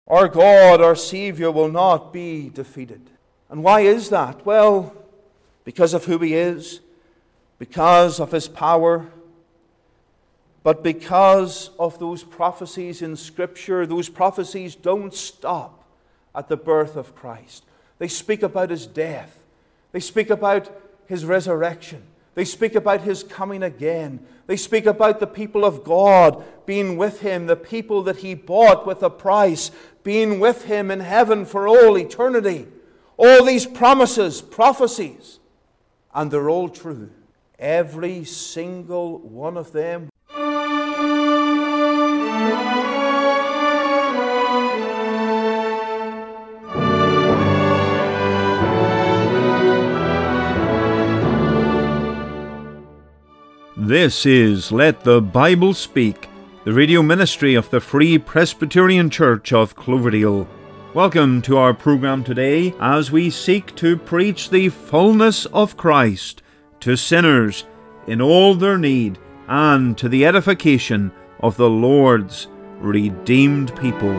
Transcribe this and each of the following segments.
Our God, our Savior, will not be defeated. And why is that? Well, because of who He is, because of His power, but because of those prophecies in Scripture. Those prophecies don't stop at the birth of Christ. They speak about His death. They speak about His resurrection. They speak about His coming again. They speak about the people of God being with Him, the people that He bought with a price, being with Him in heaven for all eternity. All these promises, prophecies, and they're all true. Every single one of them. This is Let the Bible Speak, the radio ministry of the Free Presbyterian Church of Cloverdale. Welcome to our program today as we seek to preach the fullness of Christ to sinners in all their need and to the edification of the Lord's redeemed people.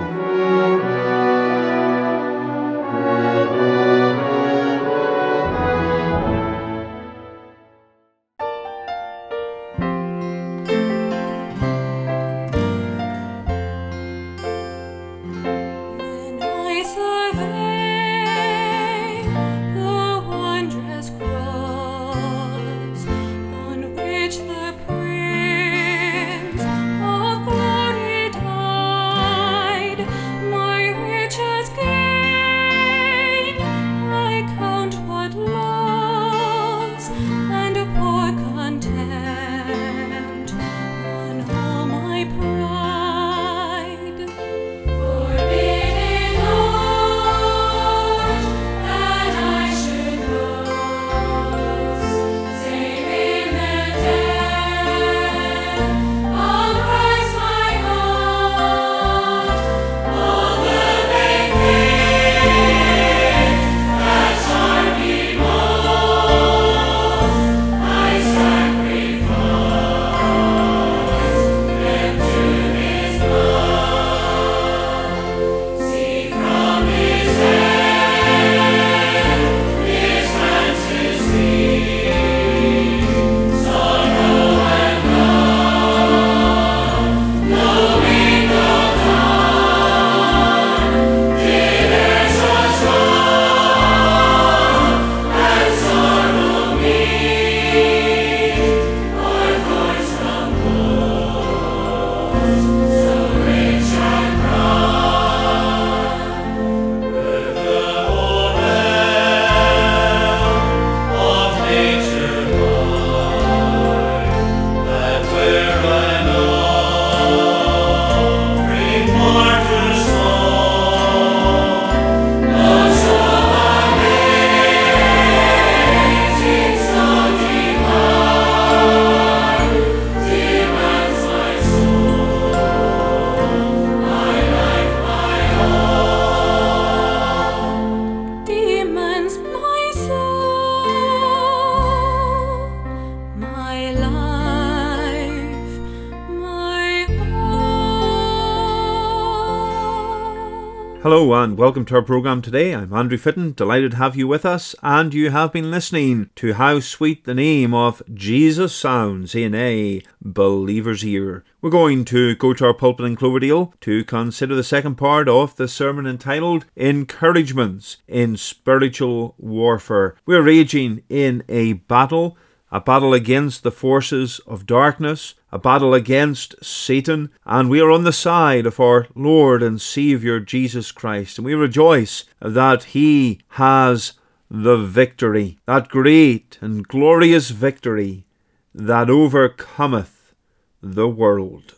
Hello and welcome to our program today. I'm Andrew Fitton, delighted to have you with us, and you have been listening to How Sweet the Name of Jesus Sounds in a Believer's Ear. We're going to go to our pulpit in Cloverdale to consider the second part of the sermon entitled Encouragements in Spiritual Warfare. We're raging in a battle against the forces of darkness, a battle against Satan, and we are on the side of our Lord and Saviour Jesus Christ, and we rejoice that He has the victory, that great and glorious victory that overcometh the world.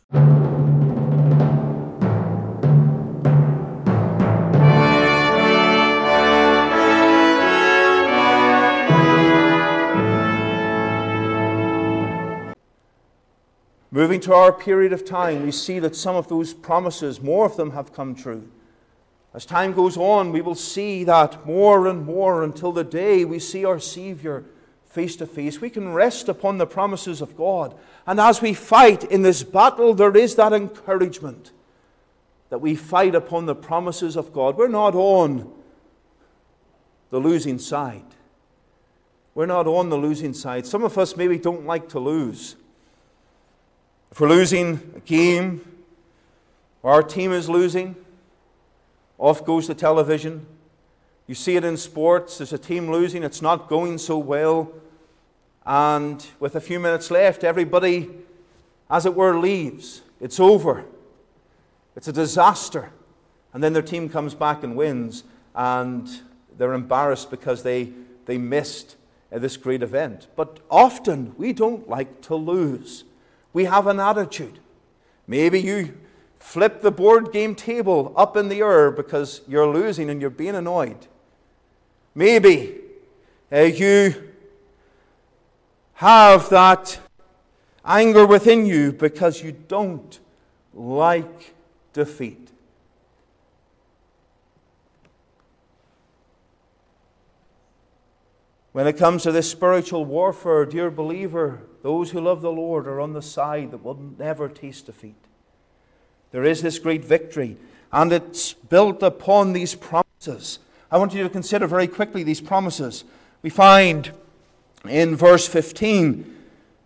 Moving to our period of time, we see that some of those promises, more of them have come true. As time goes on, we will see that more and more until the day we see our Savior face to face. We can rest upon the promises of God. And as we fight in this battle, there is that encouragement that we fight upon the promises of God. We're not on the losing side. We're not on the losing side. Some of us maybe don't like to lose. If we're losing a game, or our team is losing, off goes the television. You see it in sports. There's a team losing. It's not going so well. And with a few minutes left, everybody, as it were, leaves. It's over. It's a disaster. And then their team comes back and wins. And they're embarrassed because they missed this great event. But often we don't like to lose. We have an attitude. Maybe you flip the board game table up in the air because you're losing and you're being annoyed. Maybe you have that anger within you because you don't like defeat. When it comes to this spiritual warfare, dear believer, those who love the Lord are on the side that will never taste defeat. There is this great victory, and it's built upon these promises. I want you to consider very quickly these promises. We find in verse 15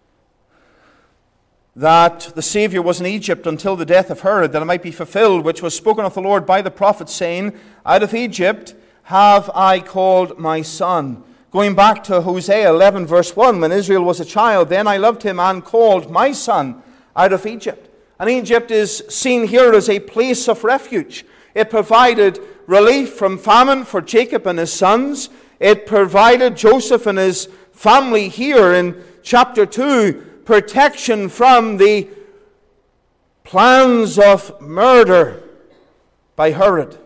that the Savior was in Egypt until the death of Herod, that it might be fulfilled, which was spoken of the Lord by the prophet, saying, Out of Egypt have I called my son. Going back to Hosea 11 verse 1, when Israel was a child, then I loved him and called my son out of Egypt. And Egypt is seen here as a place of refuge. It provided relief from famine for Jacob and his sons. It provided Joseph and his family here in chapter 2 protection from the plans of murder by Herod.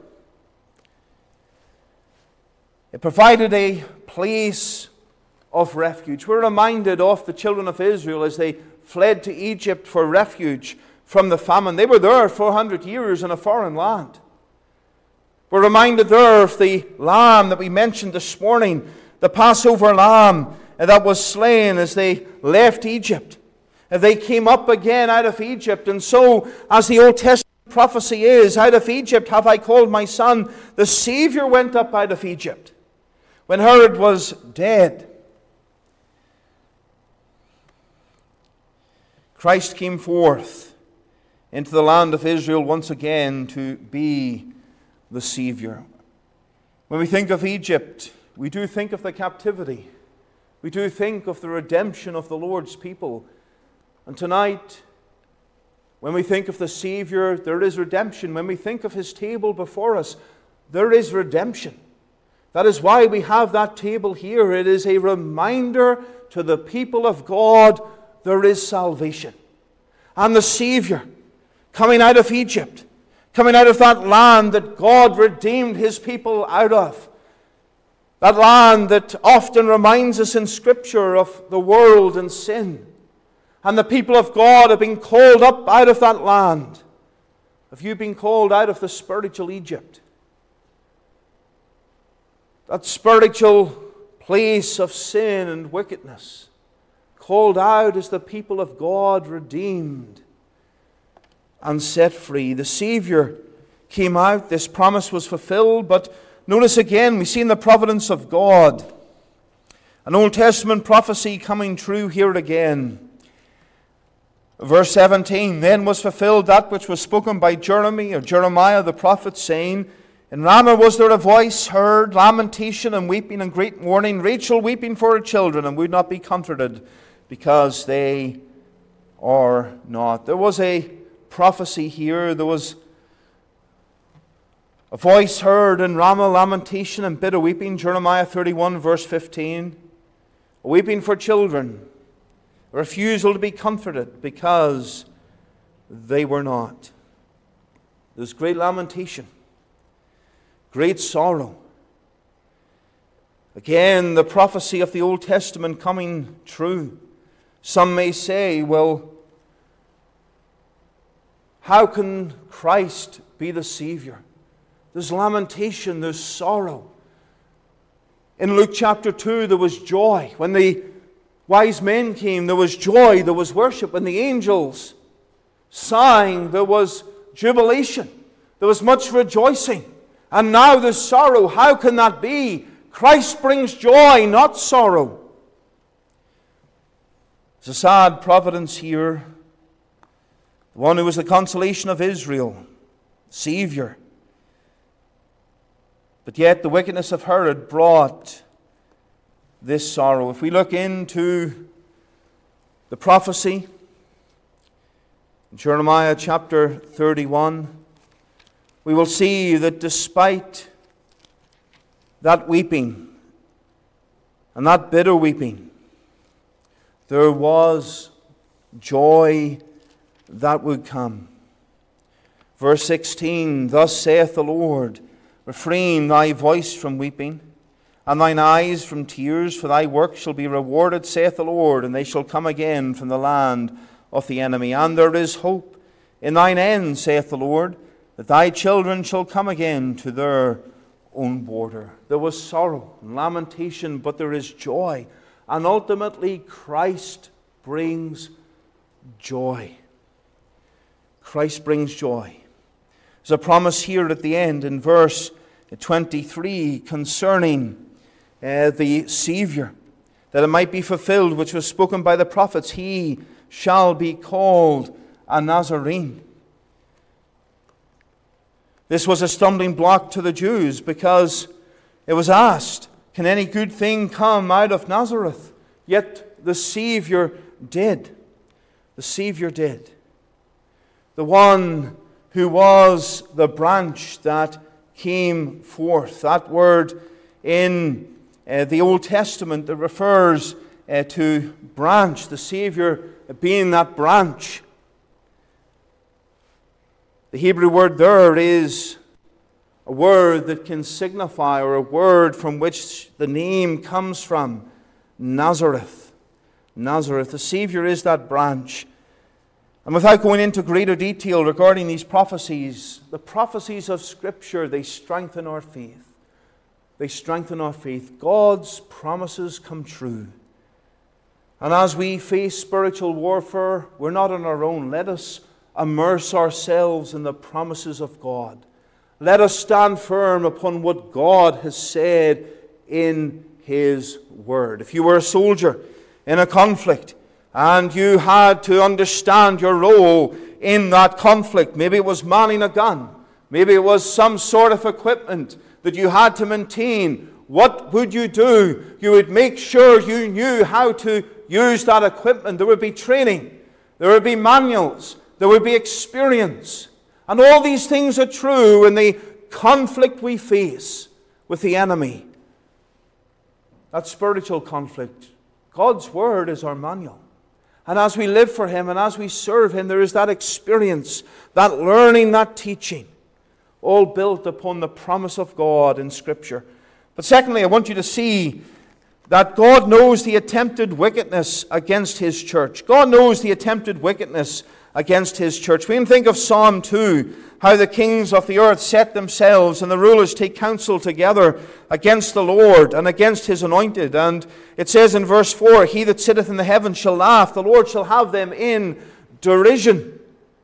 It provided a place of refuge. We're reminded of the children of Israel as they fled to Egypt for refuge from the famine. They were there 400 years in a foreign land. We're reminded there of the lamb that we mentioned this morning, the Passover lamb that was slain as they left Egypt. They came up again out of Egypt. And so, as the Old Testament prophecy is, out of Egypt have I called my son. The Savior went up out of Egypt when Herod was dead. Christ came forth into the land of Israel once again to be the Savior. When we think of Egypt, we do think of the captivity. We do think of the redemption of the Lord's people. And tonight, when we think of the Savior, there is redemption. When we think of His table before us, there is redemption. That is why we have that table here. It is a reminder to the people of God there is salvation. And the Savior coming out of Egypt, coming out of that land that God redeemed His people out of. That land that often reminds us in Scripture of the world and sin. And the people of God have been called up out of that land. Have you been called out of the spiritual Egypt? That spiritual place of sin and wickedness. Called out as the people of God, redeemed and set free. The Savior came out. This promise was fulfilled. But notice again, we see in the providence of God an Old Testament prophecy coming true here again. Verse 17, then was fulfilled that which was spoken by Jeremiah the prophet, saying, in Ramah was there a voice heard, lamentation and weeping and great mourning, Rachel weeping for her children, and would not be comforted, because they are not. There was a prophecy here. There was a voice heard in Ramah, lamentation and bitter weeping, Jeremiah 31 verse 15, weeping for children, a refusal to be comforted because they were not. There's great lamentation, great sorrow. Again, the prophecy of the Old Testament coming true. Some may say, well, how can Christ be the Savior? There's lamentation, there's sorrow. In Luke chapter 2, there was joy. When the wise men came, there was joy, there was worship. When the angels sang, there was jubilation. There was much rejoicing. And now there's sorrow. How can that be? Christ brings joy, not sorrow. It's a sad providence here. The one who was the consolation of Israel, Savior. But yet the wickedness of Herod brought this sorrow. If we look into the prophecy in Jeremiah chapter 31, we will see that despite that weeping and that bitter weeping, there was joy that would come. Verse 16, Thus saith the Lord, Refrain thy voice from weeping, and thine eyes from tears, for thy work shall be rewarded, saith the Lord, and they shall come again from the land of the enemy. And there is hope in thine end, saith the Lord, that thy children shall come again to their own border. There was sorrow and lamentation, but there is joy. And ultimately, Christ brings joy. Christ brings joy. There's a promise here at the end in verse 23 concerning the Savior, that it might be fulfilled, which was spoken by the prophets. He shall be called a Nazarene. This was a stumbling block to the Jews because it was asked, can any good thing come out of Nazareth? Yet the Savior did. The Savior did. The one who was the branch that came forth. That word in the Old Testament that refers to branch, the Savior being that branch. The Hebrew word there is a word that can signify, or a word from which the name comes from, Nazareth. Nazareth. The Savior is that branch. And without going into greater detail regarding these prophecies, the prophecies of Scripture, they strengthen our faith. They strengthen our faith. God's promises come true. And as we face spiritual warfare, we're not on our own. Let us immerse ourselves in the promises of God. Let us stand firm upon what God has said in His Word. If you were a soldier in a conflict, and you had to understand your role in that conflict. Maybe it was manning a gun. Maybe it was some sort of equipment that you had to maintain. What would you do? You would make sure you knew how to use that equipment. There would be training. There would be manuals. There would be experience. And all these things are true in the conflict we face with the enemy. That spiritual conflict. God's Word is our manual. And as we live for Him and as we serve Him, there is that experience, that learning, that teaching, all built upon the promise of God in Scripture. But secondly, I want you to see that God knows the attempted wickedness against His church. God knows the attempted wickedness against His church. We can think of Psalm 2, how the kings of the earth set themselves and the rulers take counsel together against the Lord and against His anointed. And it says in verse 4, He that sitteth in the heavens shall laugh, the Lord shall have them in derision.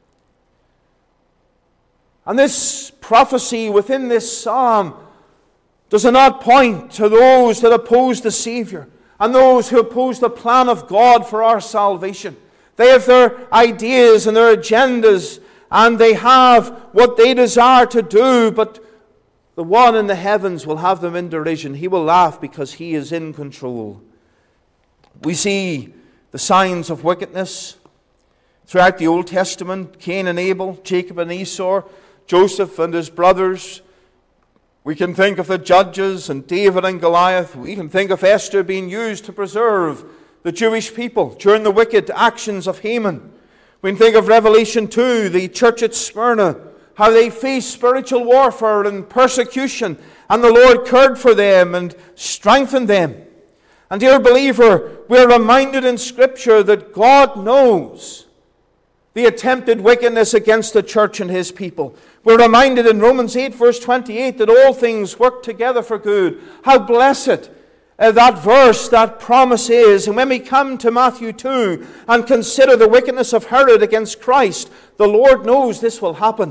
And this prophecy within this psalm does it not point to those that oppose the Savior and those who oppose the plan of God for our salvation? They have their ideas and their agendas, and they have what they desire to do, but the one in the heavens will have them in derision. He will laugh because He is in control. We see the signs of wickedness throughout the Old Testament. Cain and Abel, Jacob and Esau, Joseph and his brothers. We can think of the judges and David and Goliath. We can think of Esther being used to preserve the Jewish people during the wicked actions of Haman. We can think of Revelation 2, the church at Smyrna, how they faced spiritual warfare and persecution, and the Lord cared for them and strengthened them. And dear believer, we are reminded in Scripture that God knows the attempted wickedness against the church and His people. We're reminded in Romans 8, verse 28, that all things work together for good. How blessed that verse, that promise is. And when we come to Matthew 2 and consider the wickedness of Herod against Christ, the Lord knows this will happen.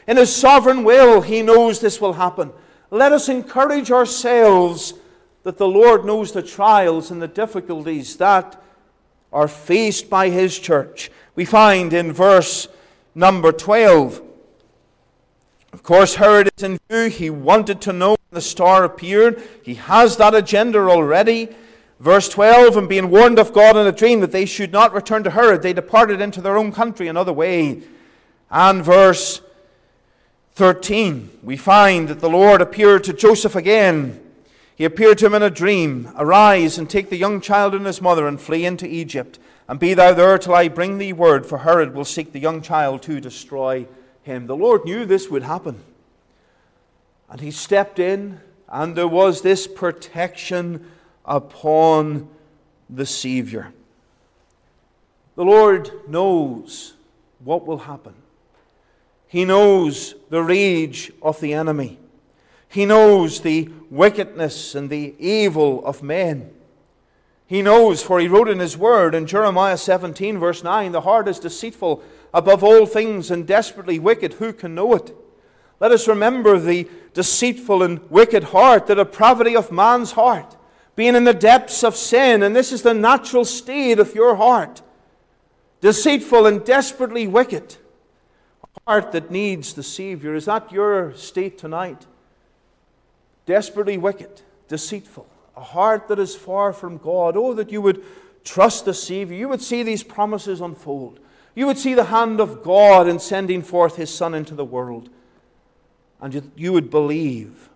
In His sovereign will, He knows this will happen. Let us encourage ourselves that the Lord knows the trials and the difficulties that are faced by His church. We find in verse number 12, of course, Herod is in view. He wanted to know when the star appeared. He has that agenda already. Verse 12, and being warned of God in a dream that they should not return to Herod, they departed into their own country another way. And verse 13, we find that the Lord appeared to Joseph again. He appeared to him in a dream. Arise and take the young child and his mother and flee into Egypt. And be thou there till I bring thee word, for Herod will seek the young child to destroy him. The Lord knew this would happen. And He stepped in, and there was this protection upon the Savior. The Lord knows what will happen. He knows the rage of the enemy. He knows the wickedness and the evil of men. He knows, for He wrote in His word in Jeremiah 17 verse 9, the heart is deceitful above all things and desperately wicked. Who can know it? Let us remember the deceitful and wicked heart, the depravity of man's heart, being in the depths of sin. And this is the natural state of your heart. Deceitful and desperately wicked. A heart that needs the Savior. Is that your state tonight? Desperately wicked, deceitful. A heart that is far from God. Oh, that you would trust the Savior. You would see these promises unfold. You would see the hand of God in sending forth His Son into the world. And you would believe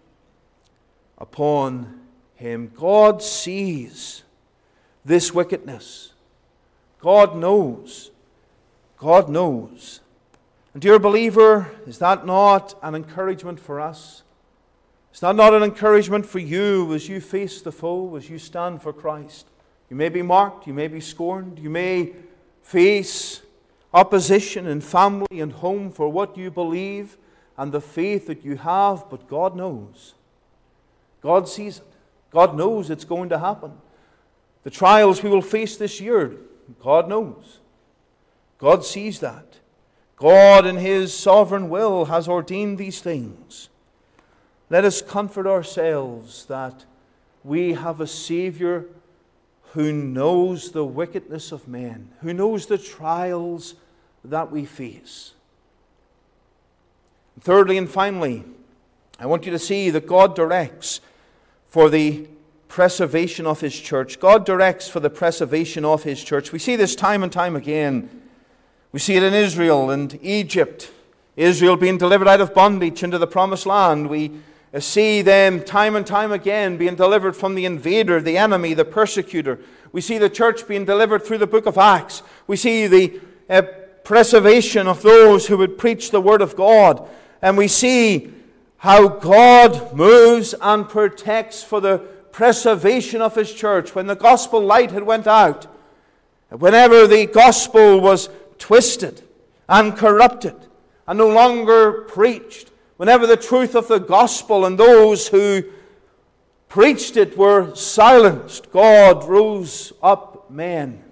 upon Him. God sees this wickedness. God knows. God knows. And dear believer, is that not an encouragement for us? Is that not an encouragement for you as you face the foe, as you stand for Christ? You may be mocked, you may be scorned, you may face opposition in family and home for what you believe and the faith that you have, but God knows. God sees it. God knows it's going to happen. The trials we will face this year, God knows. God sees that. God in His sovereign will has ordained these things. Let us comfort ourselves that we have a Savior who knows the wickedness of men, who knows the trials that we face. Thirdly and finally, I want you to see that God directs for the preservation of His church. God directs for the preservation of His church. We see this time and time again. We see it in Israel and Egypt. Israel being delivered out of bondage into the promised land. We see them time and time again being delivered from the invader, the enemy, the persecutor. We see the church being delivered through the book of Acts. We see the preservation of those who would preach the Word of God. And we see how God moves and protects for the preservation of His church. When the gospel light had went out, whenever the gospel was twisted and corrupted and no longer preached, whenever the truth of the gospel and those who preached it were silenced, God rose up men,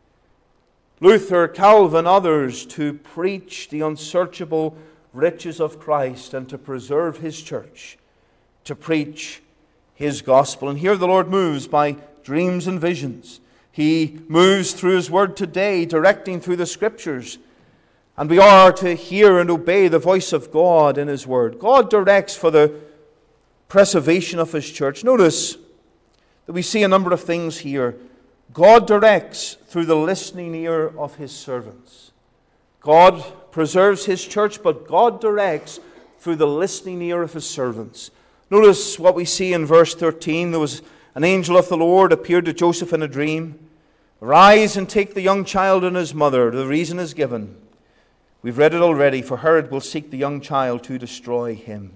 Luther, Calvin, others, to preach the unsearchable riches of Christ and to preserve His church, to preach His gospel. And here the Lord moves by dreams and visions. He moves through His word today, directing through the Scriptures. And we are to hear and obey the voice of God in His word. God directs for the preservation of His church. Notice that we see a number of things here. God directs through the listening ear of His servants. God preserves His church, but God directs through the listening ear of His servants. Notice what we see in verse 13. There was an angel of the Lord appeared to Joseph in a dream. Arise and take the young child and his mother. The reason is given. We've read it already. For Herod will seek the young child to destroy him.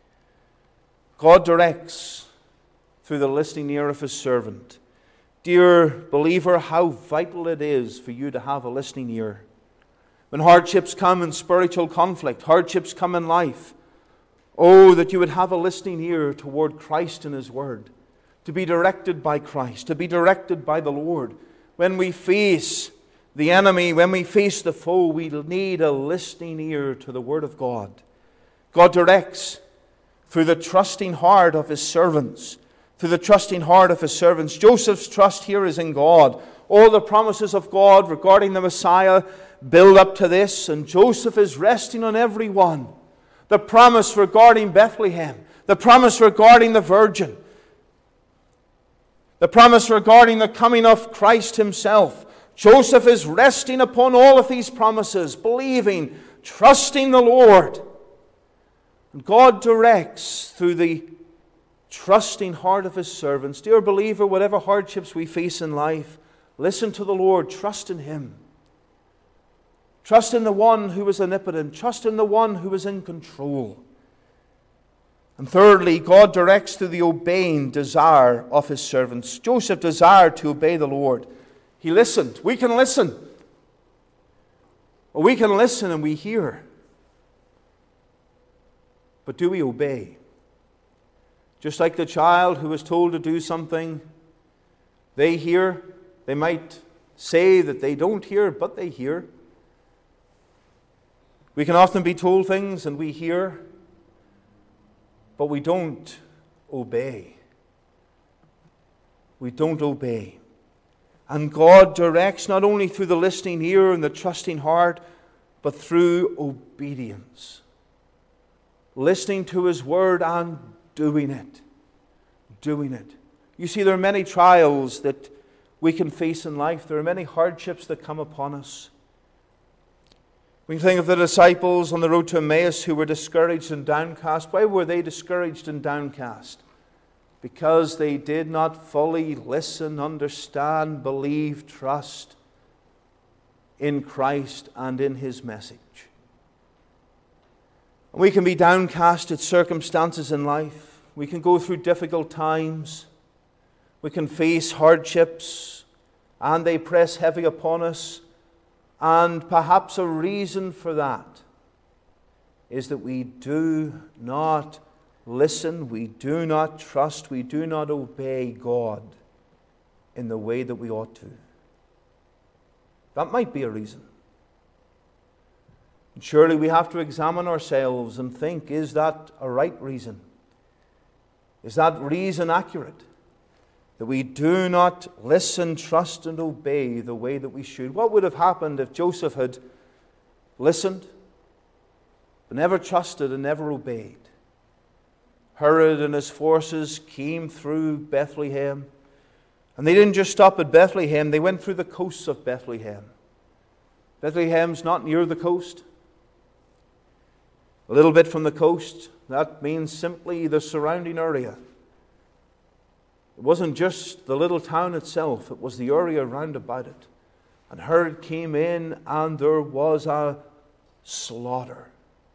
God directs through the listening ear of His servant. Dear believer, how vital it is for you to have a listening ear. When hardships come in spiritual conflict, hardships come in life, oh, that you would have a listening ear toward Christ and His word, to be directed by Christ, to be directed by the Lord. When we face the enemy, when we face the foe, we need a listening ear to the Word of God. God directs through the trusting heart of his servants. Through the trusting heart of his servants. Joseph's trust here is in God. All the promises of God regarding the Messiah build up to this, and Joseph is resting on every one. The promise regarding Bethlehem, the promise regarding the Virgin, the promise regarding the coming of Christ himself. Joseph is resting upon all of these promises, believing, trusting the Lord. And God directs through the trusting heart of his servants. Dear believer, whatever hardships we face in life, listen to the Lord, trust in him. Trust in the one who is omnipotent. Trust in the one who is in control. And thirdly, God directs through the obeying desire of his servants. Joseph desired to obey the Lord. He listened. We can listen. Or we can listen and we hear. But do we obey? Just like the child who was told to do something, they hear. They might say that they don't hear, but they hear. We can often be told things and we hear, but we don't obey. We don't obey. And God directs not only through the listening ear and the trusting heart, but through obedience. Listening to his word and doing it. Doing it. You see, there are many trials that we can face in life. There are many hardships that come upon us. We think of the disciples on the road to Emmaus who were discouraged and downcast. Why were they discouraged and downcast? Because they did not fully listen, understand, believe, trust in Christ and in his message. And we can be downcast at circumstances in life. We can go through difficult times. We can face hardships, and they press heavy upon us. And perhaps a reason for that is that we do not listen, we do not trust, we do not obey God in the way that we ought to. That might be a reason. And surely we have to examine ourselves and think, is that a right reason? Is that reason accurate? That we do not listen, trust, and obey the way that we should. What would have happened if Joseph had listened, but never trusted and never obeyed? Herod and his forces came through Bethlehem. And they didn't just stop at Bethlehem, they went through the coasts of Bethlehem. Bethlehem's not near the coast. A little bit from the coast, that means simply the surrounding area. It wasn't just the little town itself, it was the area round about it. And Herod came in and there was a slaughter.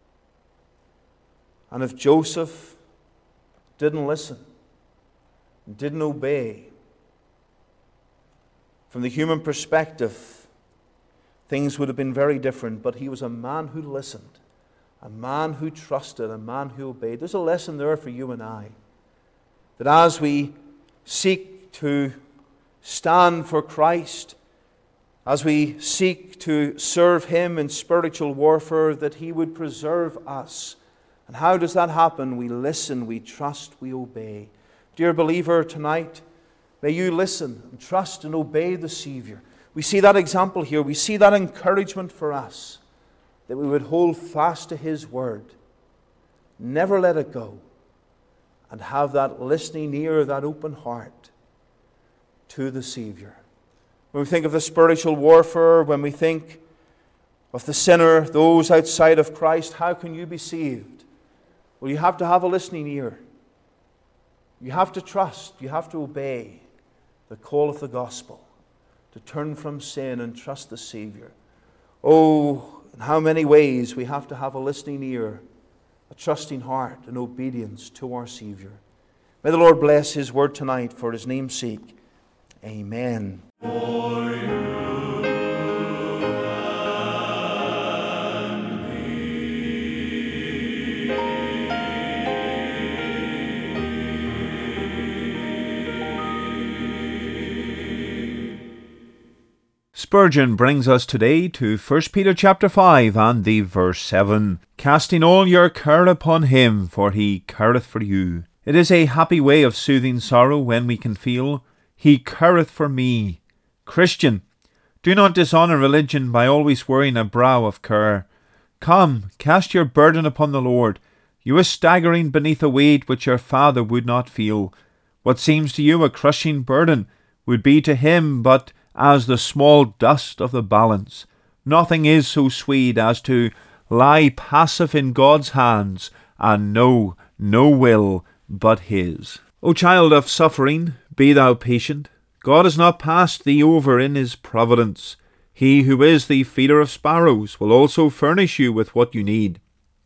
And if Joseph didn't listen, didn't obey, from the human perspective, things would have been very different. But he was a man who listened, a man who trusted, a man who obeyed. There's a lesson there for you and I, that as we seek to stand for Christ, as we seek to serve him in spiritual warfare, that he would preserve us. And how does that happen? We listen, we trust, we obey. Dear believer, tonight, may you listen and trust and obey the Savior. We see that example here. We see that encouragement for us, that we would hold fast to his word, never let it go, and have that listening ear, that open heart to the Savior. When we think of the spiritual warfare, when we think of the sinner, those outside of Christ, how can you be saved? Well, you have to have a listening ear. You have to trust, you have to obey the call of the gospel, to turn from sin and trust the Savior. Oh, in how many ways we have to have a listening ear, a trusting heart, and obedience to our Savior. May the Lord bless his word tonight for his name's sake. Amen. Spurgeon brings us today to 1 Peter chapter 5 and the verse 7. Casting all your care upon him, for he careth for you. It is a happy way of soothing sorrow when we can feel, he careth for me. Christian, do not dishonour religion by always wearing a brow of care. Come, cast your burden upon the Lord. You are staggering beneath a weight which your Father would not feel. What seems to you a crushing burden would be to him but as the small dust of the balance. Nothing is so sweet as to lie passive in God's hands and know no will but his. O child of suffering, be thou patient. God has not passed thee over in his providence. He who is the feeder of sparrows will also furnish you with what you need.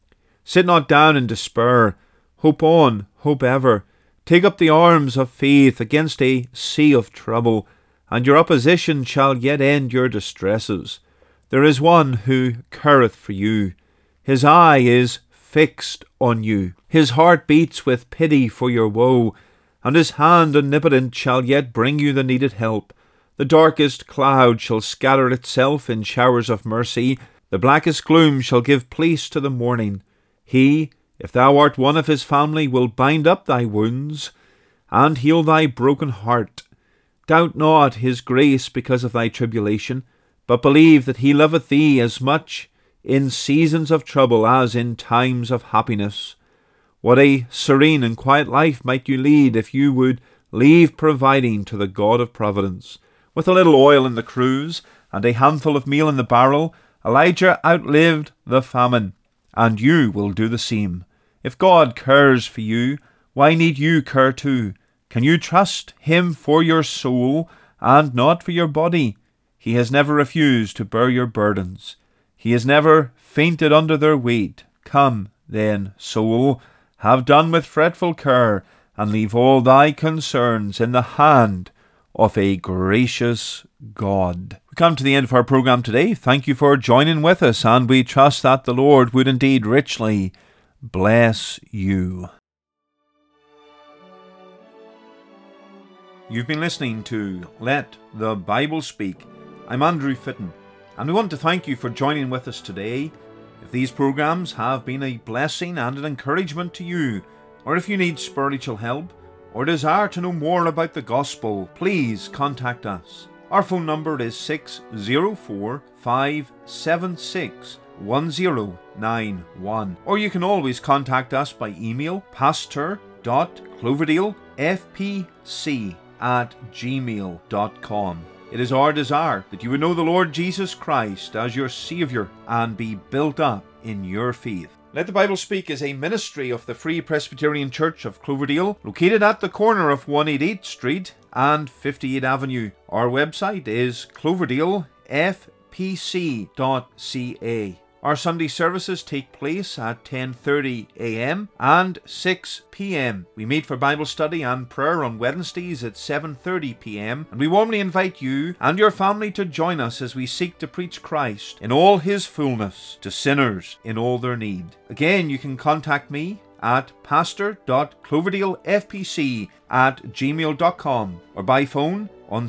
Sit not down in despair. Hope on, hope ever. Take up the arms of faith against a sea of trouble, and your opposition shall yet end your distresses. There is one who careth for you. His eye is fixed on you. His heart beats with pity for your woe, and his hand omnipotent shall yet bring you the needed help. The darkest cloud shall scatter itself in showers of mercy. The blackest gloom shall give place to the morning. He, if thou art one of his family, will bind up thy wounds and heal thy broken heart. Doubt not his grace because of thy tribulation, but believe that he loveth thee as much in seasons of trouble as in times of happiness. What a serene and quiet life might you lead if you would leave providing to the God of providence. With a little oil in the cruse and a handful of meal in the barrel, Elijah outlived the famine, and you will do the same. If God cares for you, why need you care too? Can you trust him for your soul and not for your body? He has never refused to bear your burdens. He has never fainted under their weight. Come, then, soul, have done with fretful care, and leave all thy concerns in the hand of a gracious God. We come to the end of our program today. Thank you for joining with us, and we trust that the Lord would indeed richly bless you. You've been listening to Let the Bible Speak. I'm Andrew Fitton, and we want to thank you for joining with us today. If these programs have been a blessing and an encouragement to you, or if you need spiritual help, or desire to know more about the gospel, please contact us. Our phone number is 604-576-1091, or you can always contact us by email, pastor.cloverdalefpc@gmail.com. It is our desire that you would know the Lord Jesus Christ as your Saviour and be built up in your faith. Let the Bible Speak is a ministry of the Free Presbyterian Church of Cloverdale, located at the corner of 188 Street and 58 Avenue. Our website is cloverdalefpc.ca. Our Sunday services take place at 10:30 a.m. and 6 p.m. We meet for Bible study and prayer on Wednesdays at 7:30 p.m. and we warmly invite you and your family to join us as we seek to preach Christ in all his fullness to sinners in all their need. Again, you can contact me at pastor.cloverdalefpc@gmail.com or by phone on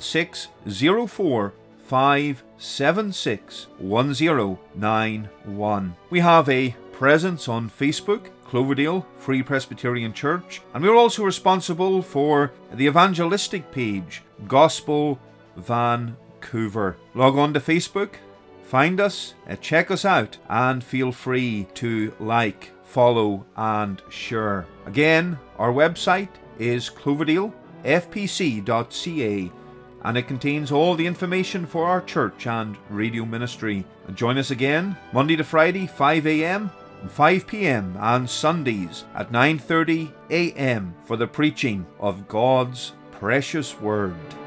604-576-1091. We have a presence on Facebook, Cloverdale Free Presbyterian Church, and we're also responsible for the evangelistic page, Gospel Vancouver. Log on to Facebook, find us, check us out, and feel free to like, follow, and share. Again, our website is cloverdalefpc.ca, and it contains all the information for our church and radio ministry. And join us again Monday to Friday, 5 a.m. and 5 p.m. and Sundays at 9:30 a.m. for the preaching of God's precious Word.